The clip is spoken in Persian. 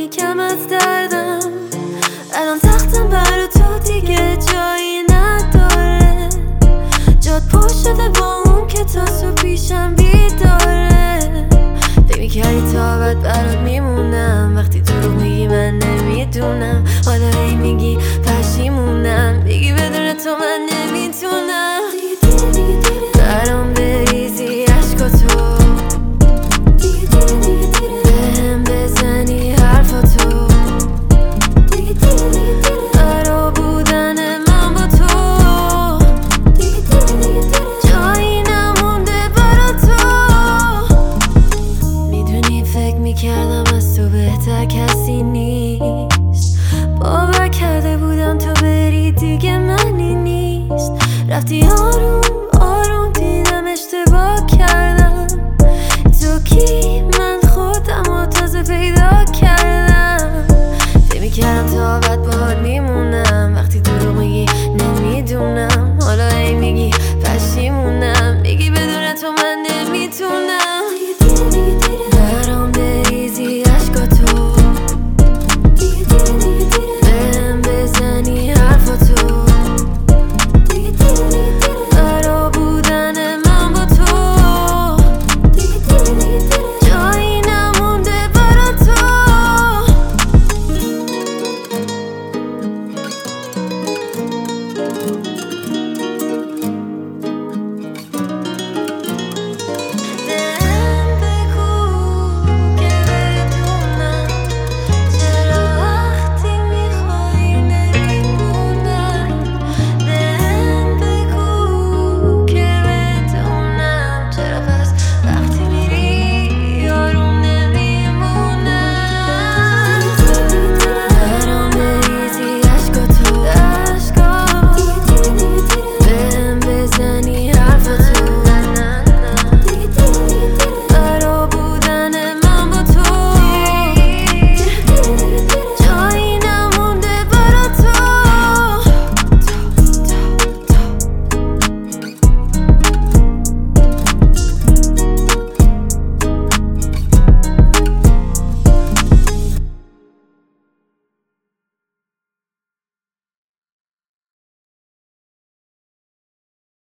میدونی کم از دردم. الان تختم برا تو دیگه جایی نداره، جاد پر شده با اون که تا صبح پیشم بیداره. فکر میکردی تا بعد برات میمونم، وقتی دروغ میگی من نمیدونم. حالا هی میگی پشیمونم، بگی بدون تو من نمیتونم. برام بریزی عشقاتو، بهم بزنی حرفاتو، برا بودن من با تو جایی نمونده برا تو. میدونی فکر میکردم از تو بهتر کسی نیست، باور کرده بودم تو بری دیگه منی نیست. رفتی آروم آروم دیدم اشتباه کردم، تو کی من خودم و تازه پیدا